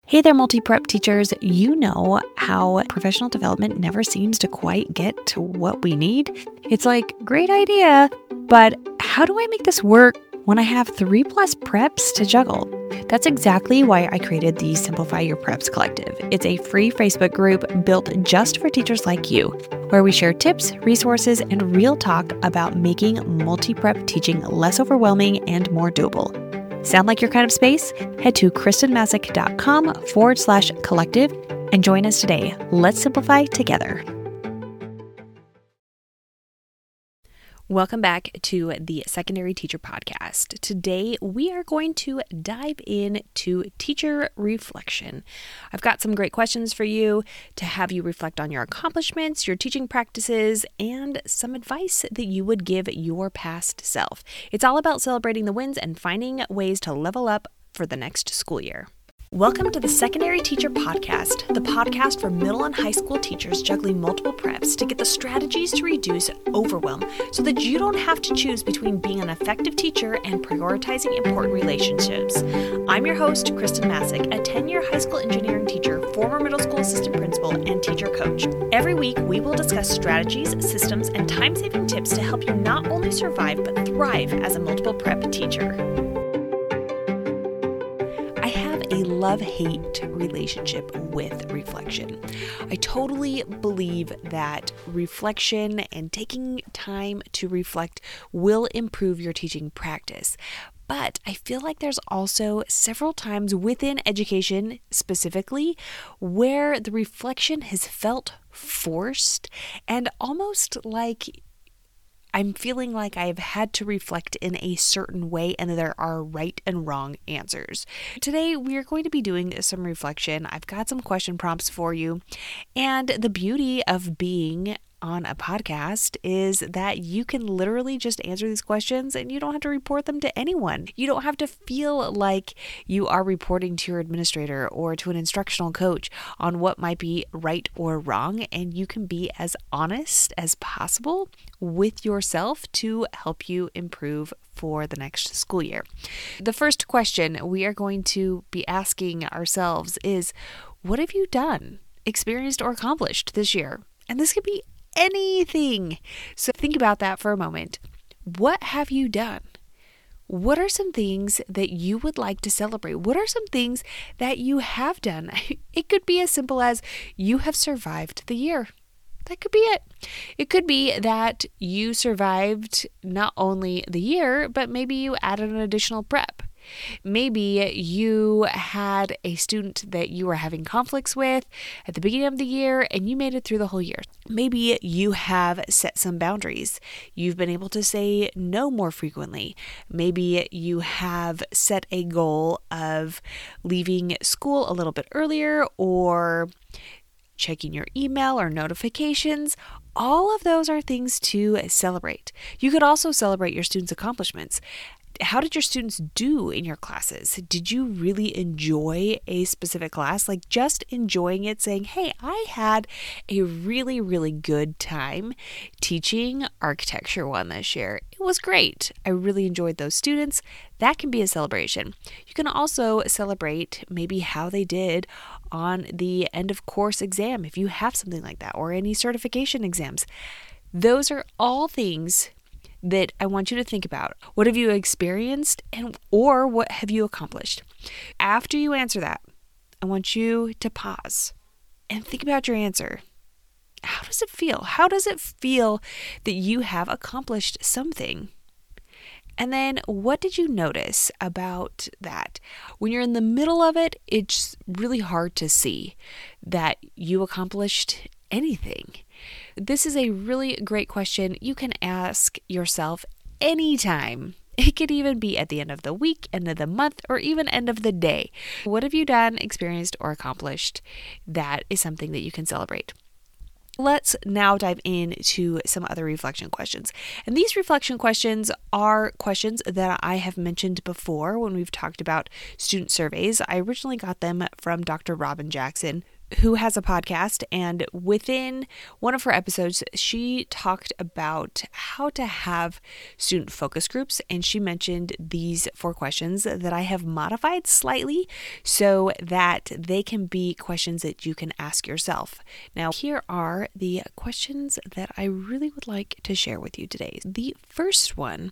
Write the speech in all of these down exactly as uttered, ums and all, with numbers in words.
Hey there, multi-prep teachers. You know how professional development never seems to quite get to what we need? It's like, great idea, but how do I make this work when I have three plus preps to juggle? That's exactly why I created the Simplify Your Preps Collective. It's a free Facebook group built just for teachers like you, where we share tips, resources, and real talk about making multi-prep teaching less overwhelming and more doable. Sound like your kind of space? Head to kristenmasick.com forward slash collective and join us today. Let's simplify together. Welcome back to the Secondary Teacher Podcast. Today, we are going to dive into teacher reflection. I've got some great questions for you to have you reflect on your accomplishments, your teaching practices, and some advice that you would give your past self. It's all about celebrating the wins and finding ways to level up for the next school year. Welcome to the Secondary Teacher Podcast, the podcast for middle and high school teachers juggling multiple preps to get the strategies to reduce overwhelm so that you don't have to choose between being an effective teacher and prioritizing important relationships. I'm your host, Kristen Masick, a ten-year high school engineering teacher, former middle school assistant principal, and teacher coach. Every week, we will discuss strategies, systems, and time-saving tips to help you not only survive but thrive as a multiple prep teacher. A love-hate relationship with reflection. I totally believe that reflection and taking time to reflect will improve your teaching practice. But I feel like there's also several times within education specifically where the reflection has felt forced and almost like I'm feeling like I've had to reflect in a certain way and there are right and wrong answers. Today, we are going to be doing some reflection. I've got some question prompts for you. And the beauty of being on a podcast is that you can literally just answer these questions and you don't have to report them to anyone. You don't have to feel like you are reporting to your administrator or to an instructional coach on what might be right or wrong, and you can be as honest as possible with yourself to help you improve for the next school year. The first question we are going to be asking ourselves is, what have you done, experienced, or accomplished this year? And this could be anything. So think about that for a moment. What have you done? What are some things that you would like to celebrate? What are some things that you have done? It could be as simple as you have survived the year. That could be it. It could be that you survived not only the year, but maybe you added an additional prep. Maybe you had a student that you were having conflicts with at the beginning of the year and you made it through the whole year. Maybe you have set some boundaries. You've been able to say no more frequently. Maybe you have set a goal of leaving school a little bit earlier or checking your email or notifications. All of those are things to celebrate. You could also celebrate your students' accomplishments. How did your students do in your classes? Did you really enjoy a specific class? Like just enjoying it, saying, hey, I had a really, really good time teaching architecture one this year. It was great. I really enjoyed those students. That can be a celebration. You can also celebrate maybe how they did on the end of course exam, if you have something like that, or any certification exams. Those are all things that I want you to think about. What have you experienced and or what have you accomplished? After you answer that, I want you to pause and think about your answer. How does it feel? How does it feel that you have accomplished something? And then what did you notice about that? When you're in the middle of it, it's really hard to see that you accomplished anything. This is a really great question you can ask yourself anytime. It could even be at the end of the week, end of the month, or even end of the day. What have you done, experienced, or accomplished that is something that you can celebrate? Let's now dive into some other reflection questions. And these reflection questions are questions that I have mentioned before when we've talked about student surveys. I originally got them from Doctor Robin Jackson, who has a podcast, and within one of her episodes, she talked about how to have student focus groups, and she mentioned these four questions that I have modified slightly so that they can be questions that you can ask yourself. Now, here are the questions that I really would like to share with you today. The first one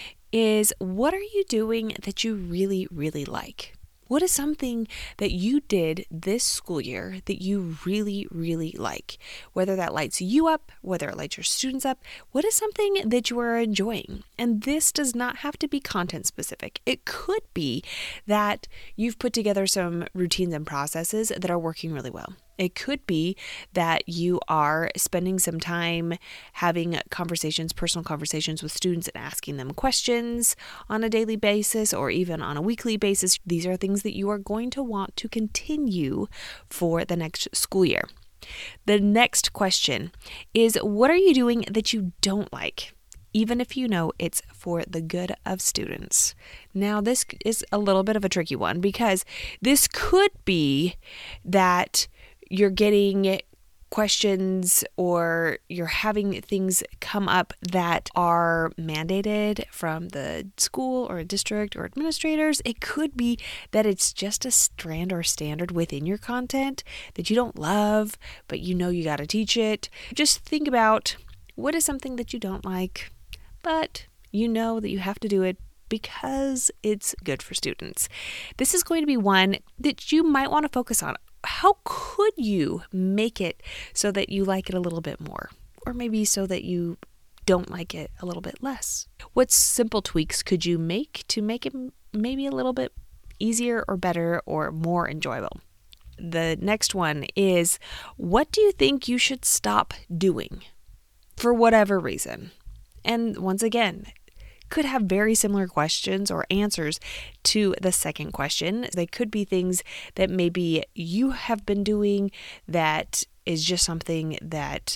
is, what are you doing that you really, really like? What is something that you did this school year that you really, really like? Whether that lights you up, whether it lights your students up, what is something that you are enjoying? And this does not have to be content specific. It could be that you've put together some routines and processes that are working really well. It could be that you are spending some time having conversations, personal conversations with students and asking them questions on a daily basis or even on a weekly basis. These are things that you are going to want to continue for the next school year. The next question is, what are you doing that you don't like, even if you know it's for the good of students? Now, this is a little bit of a tricky one because this could be that you're getting questions or you're having things come up that are mandated from the school or district or administrators. It could be that it's just a strand or standard within your content that you don't love, but you know you got to teach it. Just think about, what is something that you don't like, but you know that you have to do it because it's good for students. This is going to be one that you might want to focus on. How could you make it so that you like it a little bit more? Or maybe so that you don't like it a little bit less? What simple tweaks could you make to make it maybe a little bit easier or better or more enjoyable? The next one is, what do you think you should stop doing for whatever reason? And once again, could have very similar questions or answers to the second question. They could be things that maybe you have been doing that is just something that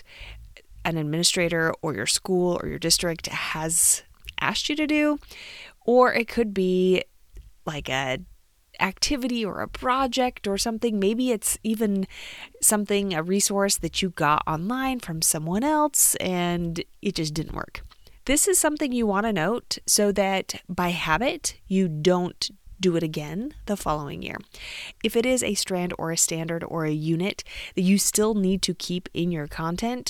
an administrator or your school or your district has asked you to do, or it could be like a activity or a project or something. Maybe it's even something, a resource that you got online from someone else and it just didn't work. This is something you want to note so that by habit, you don't do it again the following year. If it is a strand or a standard or a unit that you still need to keep in your content,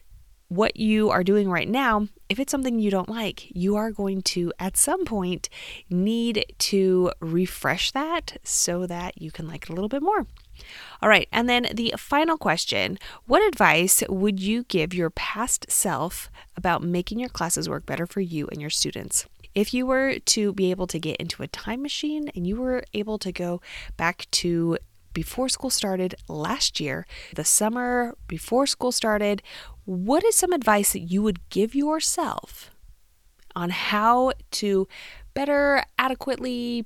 what you are doing right now, if it's something you don't like, you are going to, at some point, need to refresh that so that you can like it a little bit more. All right, and then the final question, what advice would you give your past self about making your classes work better for you and your students? If you were to be able to get into a time machine and you were able to go back to before school started last year, the summer before school started, what is some advice that you would give yourself on how to better adequately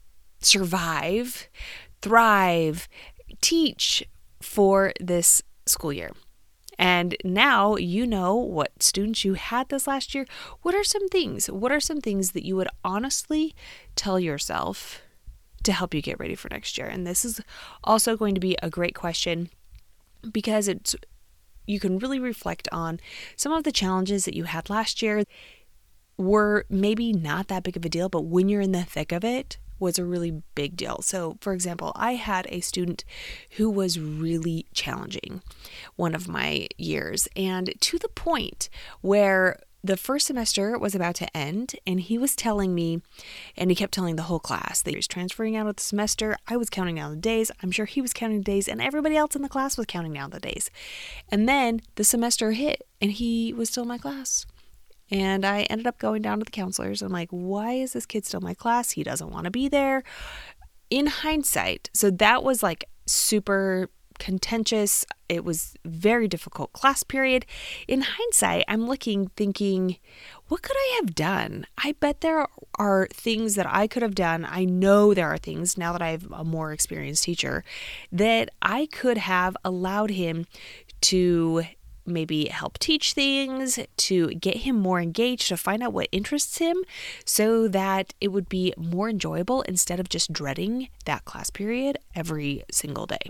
survive, thrive, teach for this school year? And now you know what students you had this last year. What are some things? What are some things that you would honestly tell yourself to help you get ready for next year? And this is also going to be a great question because it's you can really reflect on some of the challenges that you had last year were maybe not that big of a deal, but when you're in the thick of it, was a really big deal. So, for example, I had a student who was really challenging one of my years, and to the point where the first semester was about to end, and he was telling me, and he kept telling the whole class that he was transferring out of the semester. I was counting down the days. I'm sure he was counting the days, and everybody else in the class was counting down the days. And then the semester hit, and he was still in my class. And I ended up going down to the counselors. I'm like, why is this kid still in my class? He doesn't want to be there. In hindsight, so that was like super contentious. It was very difficult class period. In hindsight, I'm looking, thinking, what could I have done? I bet there are things that I could have done. I know there are things, now that I'm a more experienced teacher, that I could have allowed him to maybe help teach things, to get him more engaged, to find out what interests him so that it would be more enjoyable instead of just dreading that class period every single day.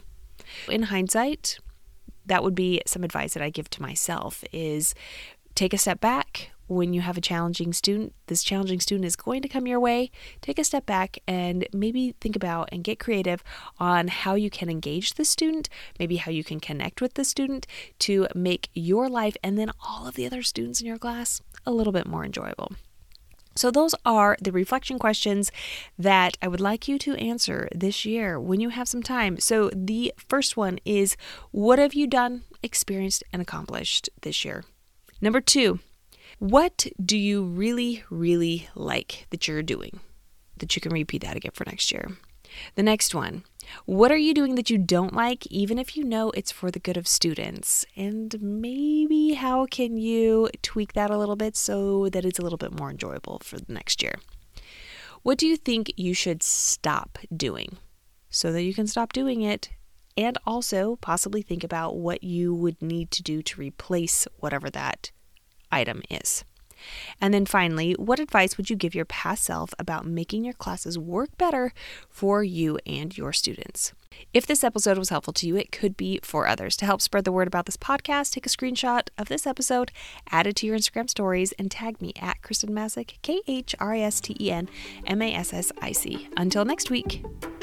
In hindsight, that would be some advice that I give to myself is take a step back when you have a challenging student. This challenging student is going to come your way. Take a step back and maybe think about and get creative on how you can engage the student, maybe how you can connect with the student to make your life and then all of the other students in your class a little bit more enjoyable. So those are the reflection questions that I would like you to answer this year when you have some time. So the first one is, what have you done, experienced, and accomplished this year? Number two, what do you really, really like that you're doing that you can repeat that again for next year? The next one, what are you doing that you don't like, even if you know it's for the good of students? And maybe how can you tweak that a little bit so that it's a little bit more enjoyable for the next year? What do you think you should stop doing so that you can stop doing it? And also possibly think about what you would need to do to replace whatever that item is. And then finally, what advice would you give your past self about making your classes work better for you and your students? If this episode was helpful to you, it could be for others. To help spread the word about this podcast, take a screenshot of this episode, add it to your Instagram stories, and tag me at Kristen Massick, K H R I S T E N M A S S I C. Until next week.